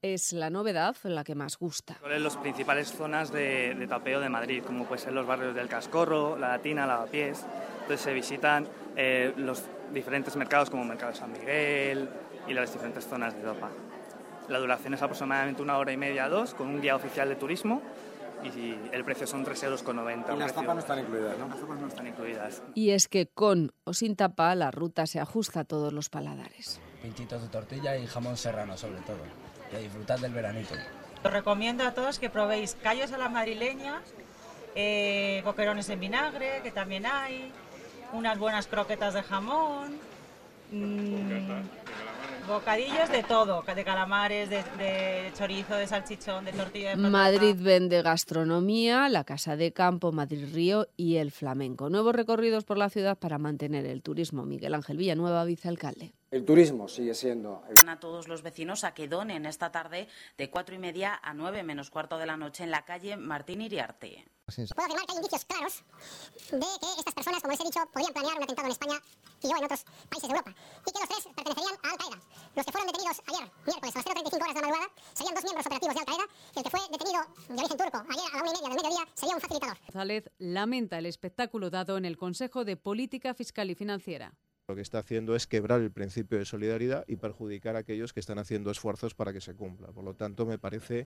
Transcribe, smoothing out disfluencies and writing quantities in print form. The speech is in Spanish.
es la novedad la que más gusta. Son las principales zonas de tapeo de Madrid, como pueden ser los barrios del Cascorro, La Latina, Lavapiés. Entonces se visitan los diferentes mercados como el Mercado de San Miguel y las diferentes zonas de Europa. La duración es aproximadamente 1 hora y media, 2, con un guía oficial de turismo y el precio son 3,90 €. Y las tapas no están incluidas, ¿no? Las tapas no están incluidas. Y es que con o sin tapa la ruta se ajusta a todos los paladares. Pinchitos de tortilla y jamón serrano sobre todo. Y a disfrutar del veranito. Os recomiendo a todos que probéis callos a la madrileña, boquerones en vinagre, que también hay, unas buenas croquetas de jamón, bocadillos de todo, de calamares, de chorizo, de salchichón, de tortilla de patata. Madrid vende gastronomía, la Casa de Campo, Madrid Río y el flamenco. Nuevos recorridos por la ciudad para mantener el turismo. Miguel Ángel Villanueva, vicealcalde. El turismo sigue siendo... A todos los vecinos a que donen esta tarde de 4:30 a 9 menos cuarto de la noche en la calle Martín Iriarte. Puedo afirmar que hay indicios claros de que estas personas, como les he dicho, podrían planear un atentado en España y o en otros países de Europa, y que los 3 pertenecerían a Al-Qaeda. Los que fueron detenidos ayer, miércoles, a las 0:35 horas de la madrugada, serían 2 miembros operativos de Al-Qaeda, y el que fue detenido de origen turco ayer a la 1:30 del mediodía sería un facilitador. González lamenta el espectáculo dado en el Consejo de Política Fiscal y Financiera. Lo que está haciendo es quebrar el principio de solidaridad y perjudicar a aquellos que están haciendo esfuerzos para que se cumpla. Por lo tanto, me parece